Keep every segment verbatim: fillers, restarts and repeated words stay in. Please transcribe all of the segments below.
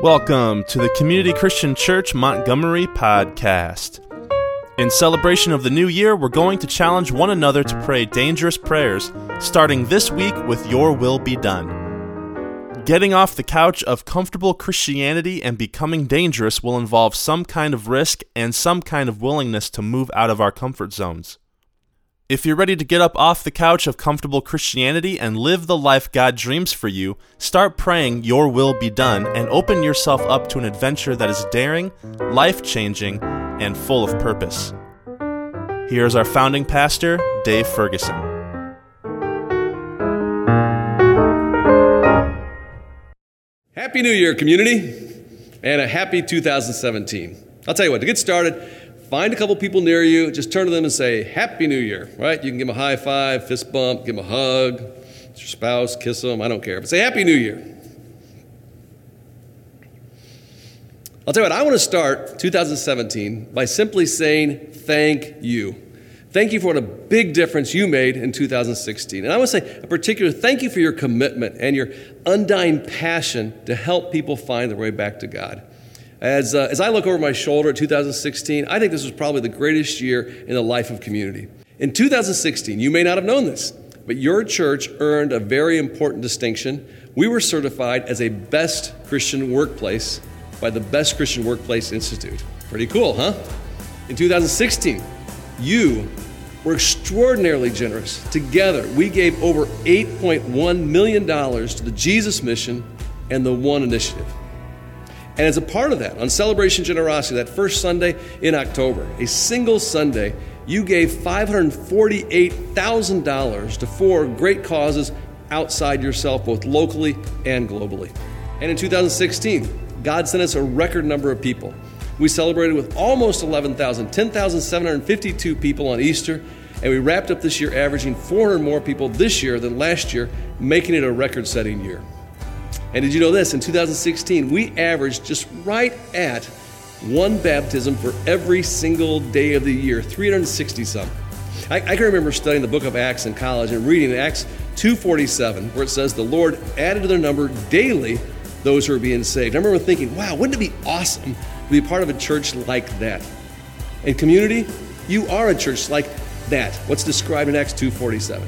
Welcome to the Community Christian Church Montgomery podcast. In celebration of the new year, we're going to challenge one another to pray dangerous prayers, starting this week with Your Will Be Done. Getting off the couch of comfortable Christianity and becoming dangerous will involve some kind of risk and some kind of willingness to move out of our comfort zones. If you're ready to get up off the couch of comfortable Christianity and live the life God dreams for you, start praying Your Will Be Done and open yourself up to an adventure that is daring, life-changing, and full of purpose. Here's our founding pastor, Dave Ferguson. Happy New Year, community, and a happy two thousand seventeen. I'll tell you what, to get started, find a couple people near you, just turn to them and say, Happy New Year, right? You can give them a high five, fist bump, give them a hug, it's your spouse, kiss them, I don't care, but say Happy New Year. I'll tell you what, I want to start two thousand seventeen by simply saying thank you. Thank you for what a big difference you made in two thousand sixteen. And I want to say a particular thank you for your commitment and your undying passion to help people find their way back to God. As, uh, as I look over my shoulder at two thousand sixteen, I think this was probably the greatest year in the life of community. In two thousand sixteen, you may not have known this, but your church earned a very important distinction. We were certified as a best Christian workplace by the Best Christian Workplace Institute. Pretty cool, huh? In two thousand sixteen, you were extraordinarily generous. Together, we gave over eight point one million dollars to the Jesus Mission and the One Initiative. And as a part of that, on Celebration Generosity, that first Sunday in October, a single Sunday, you gave five hundred forty-eight thousand dollars to four great causes outside yourself, both locally and globally. And in two thousand sixteen, God sent us a record number of people. We celebrated with almost eleven thousand, ten thousand seven hundred fifty-two people on Easter, and we wrapped up this year averaging four hundred more people this year than last year, making it a record-setting year. And did you know this? In two thousand sixteen, we averaged just right at one baptism for every single day of the year, three hundred sixty some. I, I can remember studying the book of Acts in college and reading Acts two forty-seven, where it says the Lord added to their number daily those who are being saved. I remember thinking, wow, wouldn't it be awesome to be a part of a church like that? And community, you are a church like that, what's described in Acts two forty-seven.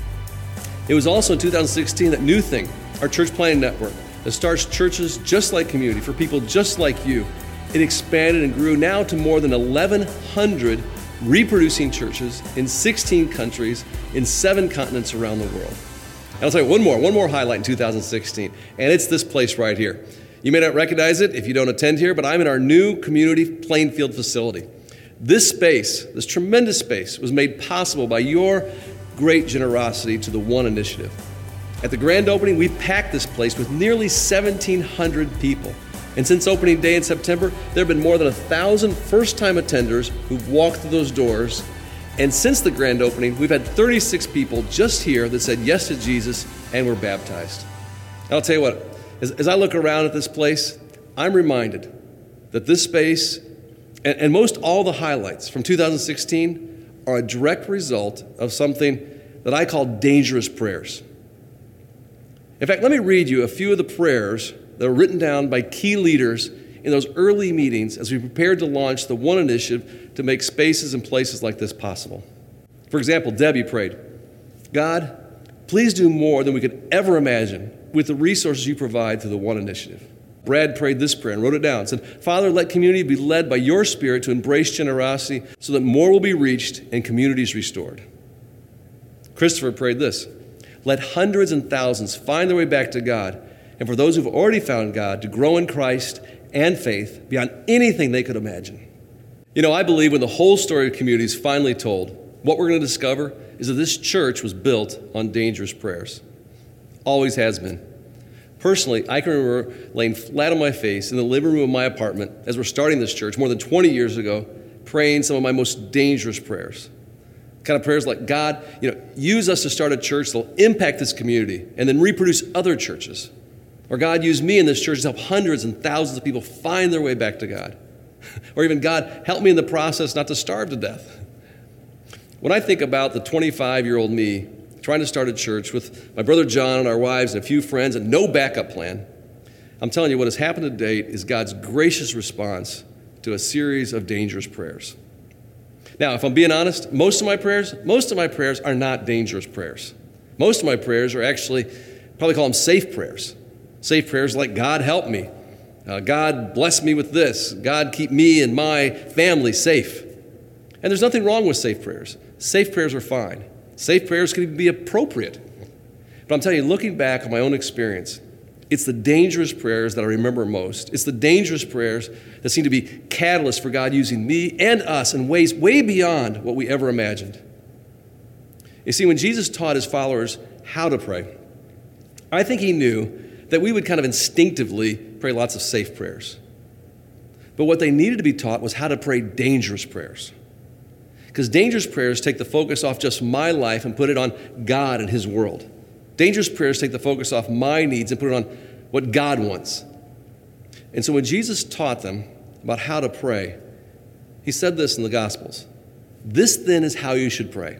It was also in two thousand sixteen that New Thing, our church planting network, that starts churches just like community, for people just like you. It expanded and grew now to more than eleven hundred reproducing churches in sixteen countries in seven continents around the world. And I'll tell you one more, one more highlight in two thousand sixteen, and it's this place right here. You may not recognize it if you don't attend here, but I'm in our new community Plainfield facility. This space, this tremendous space, was made possible by your great generosity to the One Initiative. At the grand opening, we packed this place with nearly seventeen hundred people. And since opening day in September, there have been more than one thousand first-time attenders who've walked through those doors. And since the grand opening, we've had thirty-six people just here that said yes to Jesus and were baptized. And I'll tell you what, as, as I look around at this place, I'm reminded that this space, and, and most all the highlights from two thousand sixteen, are a direct result of something that I call dangerous prayers. In fact, let me read you a few of the prayers that were written down by key leaders in those early meetings as we prepared to launch the One Initiative to make spaces and places like this possible. For example, Debbie prayed, God, please do more than we could ever imagine with the resources you provide through the One Initiative. Brad prayed this prayer and wrote it down. Said, Father, let community be led by your Spirit to embrace generosity so that more will be reached and communities restored. Christopher prayed this, let hundreds and thousands find their way back to God, and for those who've already found God to grow in Christ and faith beyond anything they could imagine. You know, I believe when the whole story of community is finally told, what we're going to discover is that this church was built on dangerous prayers. Always has been. Personally, I can remember laying flat on my face in the living room of my apartment as we're starting this church more than twenty years ago, praying some of my most dangerous prayers. Kind of prayers like, God, you know, use us to start a church that will impact this community and then reproduce other churches. Or God, use me in this church to help hundreds and thousands of people find their way back to God. Or even, God, help me in the process not to starve to death. When I think about the twenty-five-year-old me trying to start a church with my brother John and our wives and a few friends and no backup plan, I'm telling you, what has happened to date is God's gracious response to a series of dangerous prayers. Now, if I'm being honest, most of my prayers, most of my prayers are not dangerous prayers. Most of my prayers are actually, probably call them safe prayers. Safe prayers like, God help me. Uh, God bless me with this. God keep me and my family safe. And there's nothing wrong with safe prayers. Safe prayers are fine. Safe prayers can even be appropriate. But I'm telling you, looking back on my own experience, it's the dangerous prayers that I remember most. It's the dangerous prayers that seem to be catalysts for God using me and us in ways way beyond what we ever imagined. You see, when Jesus taught his followers how to pray, I think he knew that we would kind of instinctively pray lots of safe prayers. But what they needed to be taught was how to pray dangerous prayers. Because dangerous prayers take the focus off just my life and put it on God and his world. Dangerous prayers take the focus off my needs and put it on what God wants. And so when Jesus taught them about how to pray, he said this in the Gospels. This then is how you should pray.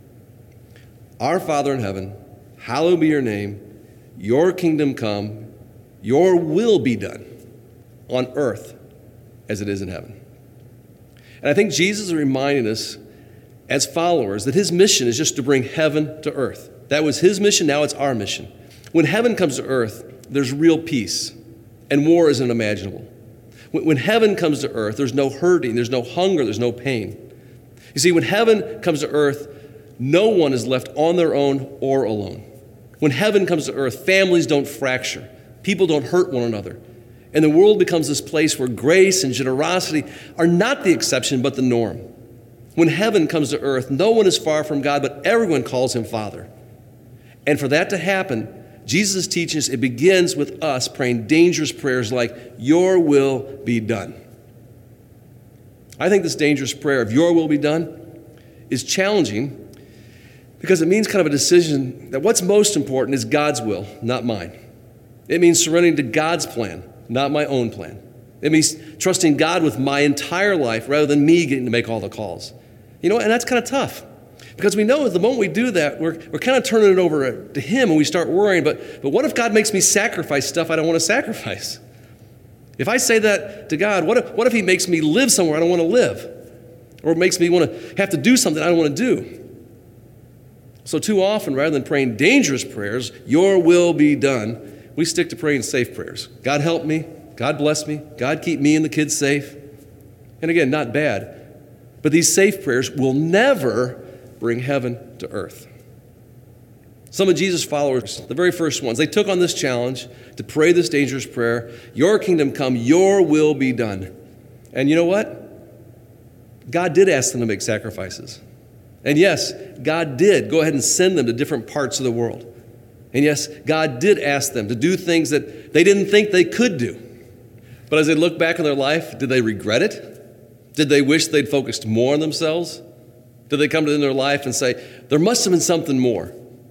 Our Father in heaven, hallowed be your name. Your kingdom come. Your will be done on earth as it is in heaven. And I think Jesus is reminding us as followers that his mission is just to bring heaven to earth. That was his mission, now it's our mission. When heaven comes to earth, there's real peace, and war isn't imaginable. When heaven comes to earth, there's no hurting, there's no hunger, there's no pain. You see, when heaven comes to earth, no one is left on their own or alone. When heaven comes to earth, families don't fracture, people don't hurt one another, and the world becomes this place where grace and generosity are not the exception but the norm. When heaven comes to earth, no one is far from God, but everyone calls him Father. And for that to happen, Jesus teaches it begins with us praying dangerous prayers like, your will be done. I think this dangerous prayer of your will be done is challenging because it means kind of a decision that what's most important is God's will, not mine. It means surrendering to God's plan, not my own plan. It means trusting God with my entire life rather than me getting to make all the calls. You know, and that's kind of tough. Because we know the moment we do that, we're, we're kind of turning it over to him and we start worrying, but, but what if God makes me sacrifice stuff I don't want to sacrifice? If I say that to God, what if, what if he makes me live somewhere I don't want to live? Or makes me want to have to do something I don't want to do? So too often, rather than praying dangerous prayers, your will be done, we stick to praying safe prayers. God help me, God bless me, God keep me and the kids safe. And again, not bad, but these safe prayers will never bring heaven to earth. Some of Jesus' followers, the very first ones, they took on this challenge to pray this dangerous prayer, your kingdom come, your will be done. And you know what? God did ask them to make sacrifices. And yes, God did go ahead and send them to different parts of the world. And yes, God did ask them to do things that they didn't think they could do. But as they look back on their life, did they regret it? Did they wish they'd focused more on themselves? Did they come to the end of their life and say, there must have been something more?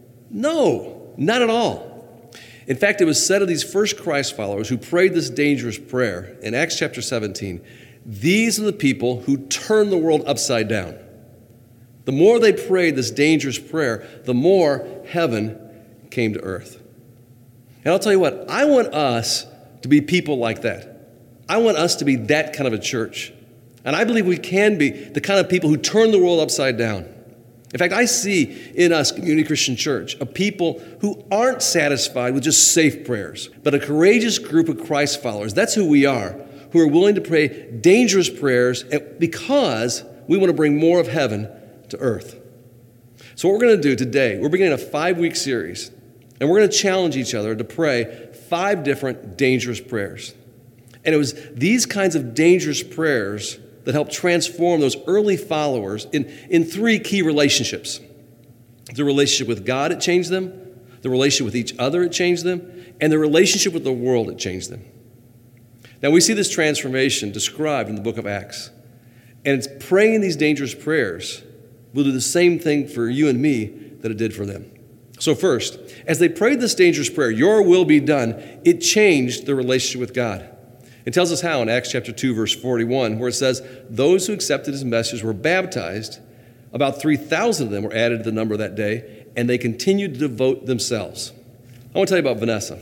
No, not at all. In fact, it was said of these first Christ followers who prayed this dangerous prayer in Acts chapter seventeen, these are the people who turned the world upside down. The more they prayed this dangerous prayer, the more heaven came to earth. And I'll tell you what, I want us to be people like that. I want us to be that kind of a church. And I believe we can be the kind of people who turn the world upside down. In fact, I see in us, Community Christian Church, a people who aren't satisfied with just safe prayers, but a courageous group of Christ followers. That's who we are, who are willing to pray dangerous prayers because we want to bring more of heaven to earth. So what we're going to do today, we're beginning a five-week series, and we're going to challenge each other to pray five different dangerous prayers. And it was these kinds of dangerous prayers that helped transform those early followers in, in three key relationships. The relationship with God, it changed them. The relationship with each other, it changed them. And the relationship with the world, it changed them. Now, we see this transformation described in the book of Acts. And it's praying these dangerous prayers will do the same thing for you and me that it did for them. So first, as they prayed this dangerous prayer, your will be done, it changed their relationship with God. It tells us how in Acts chapter two, verse forty-one, where it says, those who accepted his message were baptized. About three thousand of them were added to the number that day, and they continued to devote themselves. I want to tell you about Vanessa.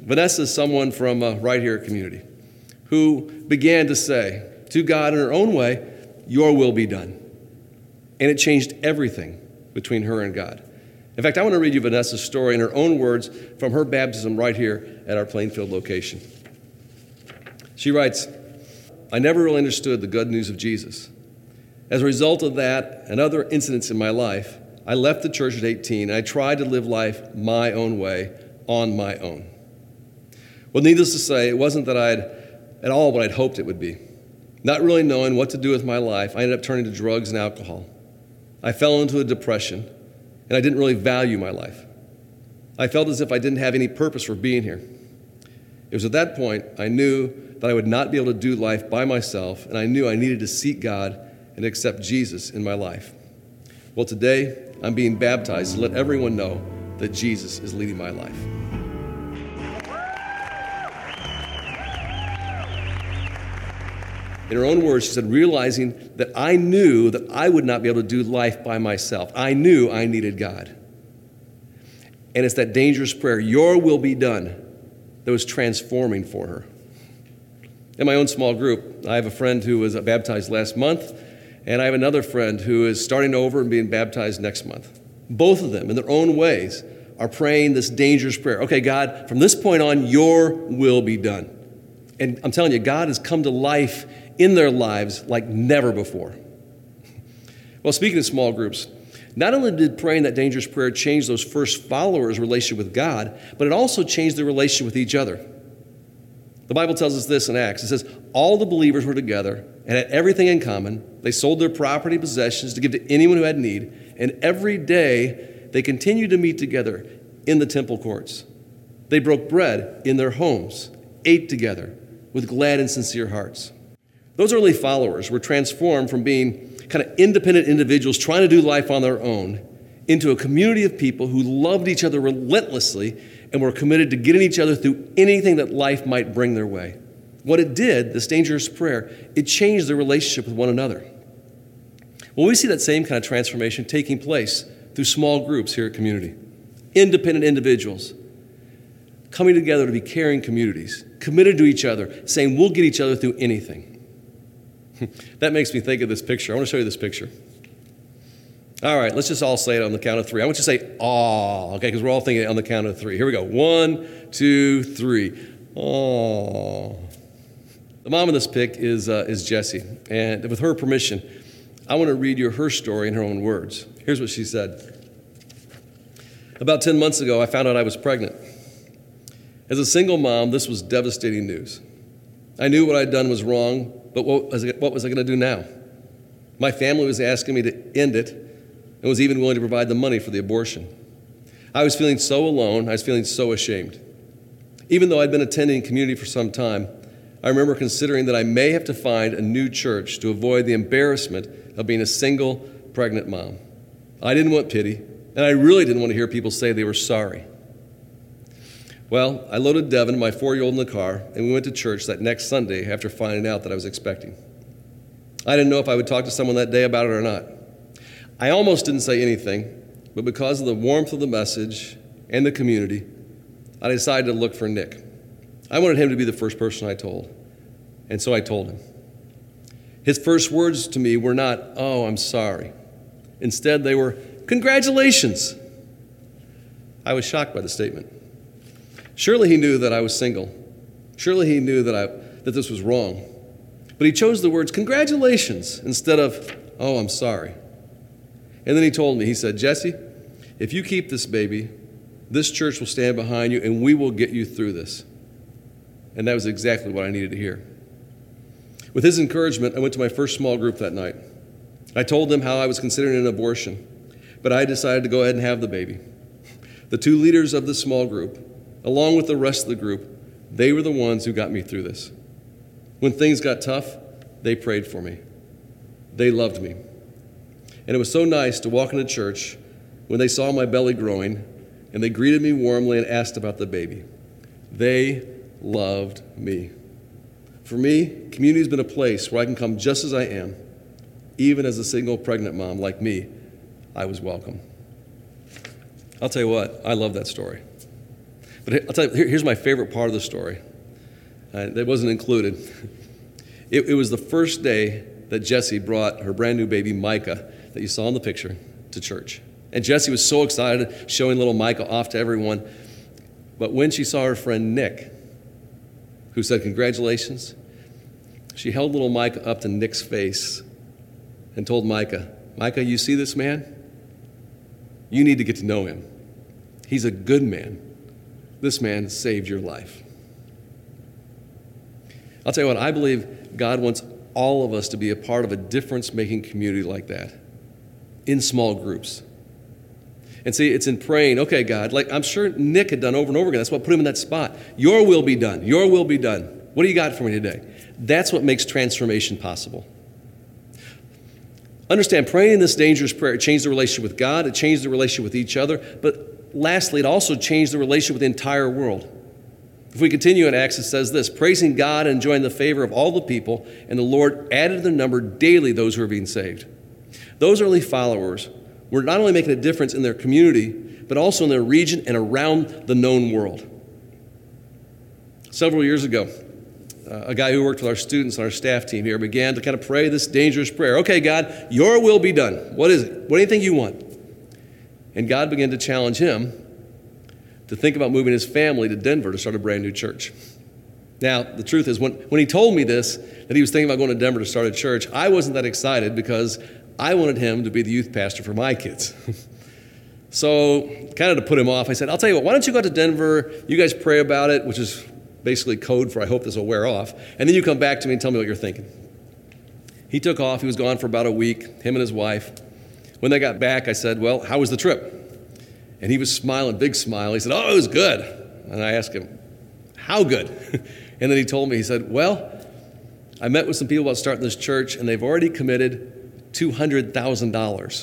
Vanessa is someone from uh, right here at Community who began to say to God in her own way, your will be done. And it changed everything between her and God. In fact, I want to read you Vanessa's story in her own words from her baptism right here at our Plainfield location. She writes, I never really understood the good news of Jesus. As a result of that and other incidents in my life, I left the church at eighteen, and I tried to live life my own way, on my own. Well, needless to say, it wasn't that I'd at all what I'd hoped it would be. Not really knowing what to do with my life, I ended up turning to drugs and alcohol. I fell into a depression, and I didn't really value my life. I felt as if I didn't have any purpose for being here. It was at that point I knew that I would not be able to do life by myself, and I knew I needed to seek God and accept Jesus in my life. Well, today, I'm being baptized to let everyone know that Jesus is leading my life. In her own words, she said, realizing that I knew that I would not be able to do life by myself. I knew I needed God. And it's that dangerous prayer, your will be done, that was transforming for her. In my own small group, I have a friend who was baptized last month, and I have another friend who is starting over and being baptized next month. Both of them, in their own ways, are praying this dangerous prayer. Okay, God, from this point on, your will be done. And I'm telling you, God has come to life in their lives like never before. Well, speaking of small groups, not only did praying that dangerous prayer change those first followers' relationship with God, but it also changed their relationship with each other. The Bible tells us this in Acts. It says, all the believers were together and had everything in common. They sold their property possessions to give to anyone who had need, and every day they continued to meet together in the temple courts. They broke bread in their homes, ate together with glad and sincere hearts. Those early followers were transformed from being kind of independent individuals trying to do life on their own into a community of people who loved each other relentlessly and were committed to getting each other through anything that life might bring their way. What it did, this dangerous prayer, it changed their relationship with one another. Well, we see that same kind of transformation taking place through small groups here at Community. Independent individuals coming together to be caring communities, committed to each other, saying we'll get each other through anything. That makes me think of this picture. I want to show you this picture. All right, let's just all say it on the count of three. I want you to say, aw, okay, because we're all thinking it on the count of three. Here we go. One, two, three. Aw. The mom in this pic is, uh, is Jessie, and with her permission, I want to read you her story in her own words. Here's what she said. About ten months ago, I found out I was pregnant. As a single mom, this was devastating news. I knew what I'd done was wrong, but what was I, what was I going to do now? My family was asking me to end it and was even willing to provide the money for the abortion. I was feeling so alone. I was feeling so ashamed. Even though I'd been attending Community for some time, I remember considering that I may have to find a new church to avoid the embarrassment of being a single pregnant mom. I didn't want pity, and I really didn't want to hear people say they were sorry. Well, I loaded Devin, my four-year-old, in the car, and we went to church that next Sunday after finding out that I was expecting. I didn't know if I would talk to someone that day about it or not. I almost didn't say anything, but because of the warmth of the message and the community, I decided to look for Nick. I wanted him to be the first person I told, and so I told him. His first words to me were not, "Oh, I'm sorry." Instead, they were, "Congratulations." I was shocked by the statement. Surely he knew that I was single. Surely he knew that I that this was wrong. But he chose the words, "Congratulations," instead of, "Oh, I'm sorry." And then he told me, he said, "Jesse, if you keep this baby, this church will stand behind you and we will get you through this." And that was exactly what I needed to hear. With his encouragement, I went to my first small group that night. I told them how I was considering an abortion, but I decided to go ahead and have the baby. The two leaders of the small group, along with the rest of the group, they were the ones who got me through this. When things got tough, they prayed for me. They loved me. And it was so nice to walk into church when they saw my belly growing, and they greeted me warmly and asked about the baby. They loved me. For me, Community has been a place where I can come just as I am. Even as a single pregnant mom like me, I was welcome. I'll tell you what, I love that story. But I'll tell you, here, here's my favorite part of the story. Uh, that wasn't included. It, it was the first day that Jessie brought her brand new baby, Micah, that you saw in the picture, to church. And Jessie was so excited, showing little Micah off to everyone. But when she saw her friend Nick, who said, "Congratulations," she held little Micah up to Nick's face and told Micah, "Micah, you see this man? You need to get to know him. He's a good man. This man saved your life." I'll tell you what, I believe God wants all of us to be a part of a difference-making community like that, in small groups. And see, it's in praying, okay, God, like I'm sure Nick had done over and over again. That's what put him in that spot. Your will be done. Your will be done. What do you got for me today? That's what makes transformation possible. Understand, praying this dangerous prayer, it changed the relationship with God, it changed the relationship with each other, but lastly, it also changed the relationship with the entire world. If we continue in Acts, it says this: praising God and enjoying the favor of all the people, and the Lord added to their number daily those who were being saved. Those early followers were not only making a difference in their community, but also in their region and around the known world. Several years ago, uh, a guy who worked with our students on our staff team here began to kind of pray this dangerous prayer. Okay, God, your will be done. What is it? What do you think you want? And God began to challenge him to think about moving his family to Denver to start a brand new church. Now, the truth is, when, when he told me this, that he was thinking about going to Denver to start a church, I wasn't that excited because I wanted him to be the youth pastor for my kids. So, kind of to put him off, I said, I'll tell you what, why don't you go to Denver, you guys pray about it, which is basically code for I hope this will wear off, and then you come back to me and tell me what you're thinking. He took off, he was gone for about a week, him and his wife. When they got back, I said, well, how was the trip? And he was smiling, big smile. He said, oh, it was good. And I asked him, how good? And then he told me, he said, well, I met with some people about starting this church, and they've already committed two hundred thousand dollars.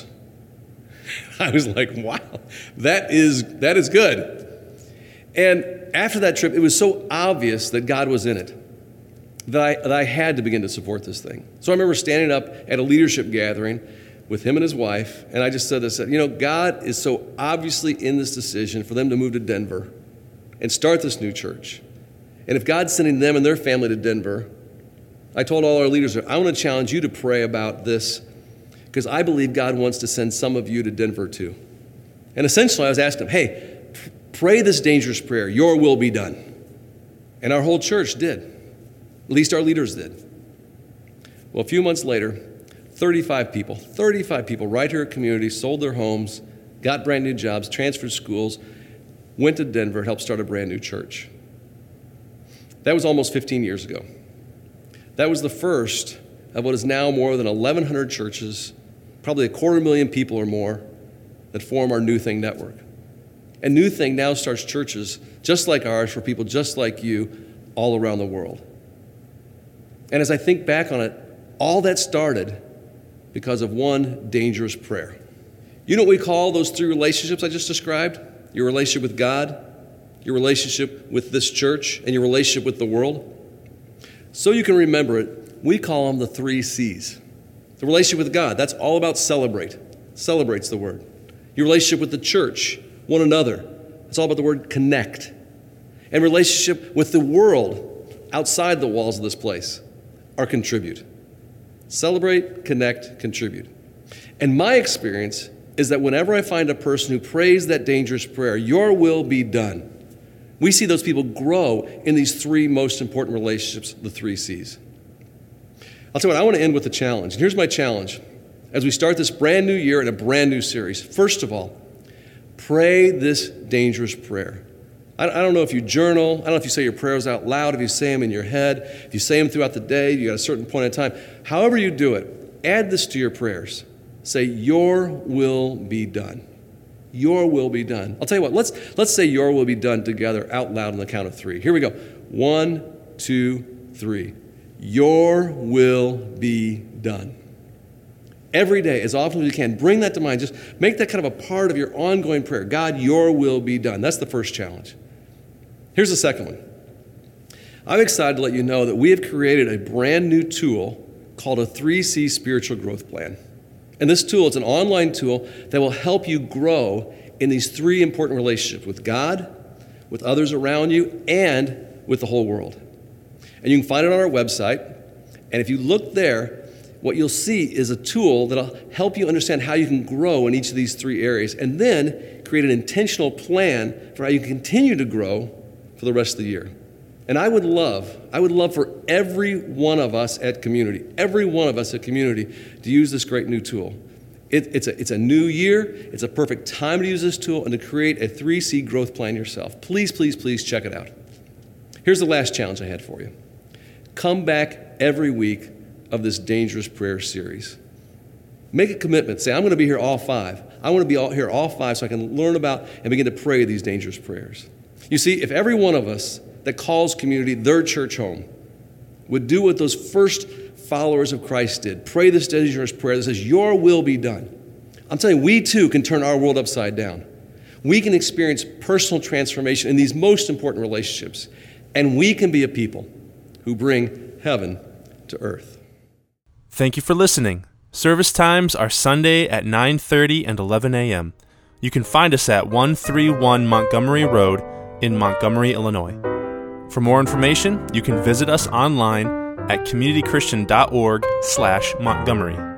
I was like, wow, that is that is good. And after that trip, it was so obvious that God was in it that I, that I had to begin to support this thing. So I remember standing up at a leadership gathering with him and his wife, and I just said this, you know, God is so obviously in this decision for them to move to Denver and start this new church. And if God's sending them and their family to Denver, I told all our leaders, I want to challenge you to pray about this because I believe God wants to send some of you to Denver too. And essentially I was asking them, hey, pray this dangerous prayer, your will be done. And our whole church did. At least our leaders did. Well, a few months later, thirty-five people, thirty-five people right here at Community sold their homes, got brand new jobs, transferred schools, went to Denver, helped start a brand new church. That was almost fifteen years ago. That was the first of what is now more than eleven hundred churches, probably a quarter million people or more that form our New Thing network. And New Thing now starts churches just like ours for people just like you all around the world. And as I think back on it, all that started because of one dangerous prayer. You know what we call those three relationships I just described? Your relationship with God, your relationship with this church, and your relationship with the world. So you can remember it, we call them the three C's. The relationship with God, that's all about celebrate. Celebrate's the word. Your relationship with the church, one another, it's all about the word connect. And relationship with the world outside the walls of this place, our contribute. Celebrate, connect, contribute. And my experience is that whenever I find a person who prays that dangerous prayer, your will be done, we see those people grow in these three most important relationships, the three C's. I'll tell you what, I want to end with a challenge. And here's my challenge as we start this brand new year in a brand new series. First of all, pray this dangerous prayer. I don't know if you journal. I don't know if you say your prayers out loud, if you say them in your head, if you say them throughout the day, you got a certain point in time. However you do it, add this to your prayers. Say, your will be done. Your will be done. I'll tell you what, let's, let's say your will be done together out loud on the count of three. Here we go. One, two, three. Your will be done. Every day, as often as you can, bring that to mind. Just make that kind of a part of your ongoing prayer. God, your will be done. That's the first challenge. Here's the second one. I'm excited to let you know that we have created a brand new tool called a three C Spiritual Growth Plan. And this tool is an online tool that will help you grow in these three important relationships with God, with others around you, and with the whole world. And you can find it on our website. And if you look there, what you'll see is a tool that'll help you understand how you can grow in each of these three areas, and then create an intentional plan for how you can continue to grow for the rest of the year. And I would love, I would love for every one of us at Community, every one of us at Community to use this great new tool. It, it's, a, it's a new year. It's a perfect time to use this tool and to create a three C growth plan yourself. Please, please, please check it out. Here's the last challenge I had for you. Come back every week of this Dangerous Prayer series. Make a commitment. Say, I'm going to be here all five. I want to be all, here all five so I can learn about and begin to pray these dangerous prayers. You see, if every one of us that calls Community their church home would do what those first followers of Christ did, pray this dangerous prayer that says, your will be done. I'm telling you, we too can turn our world upside down. We can experience personal transformation in these most important relationships. And we can be a people who bring heaven to earth. Thank you for listening. Service times are Sunday at nine thirty and eleven a.m. You can find us at one thirty-one Montgomery Road in Montgomery, Illinois. For more information, you can visit us online at communitychristian dot org slash Montgomery.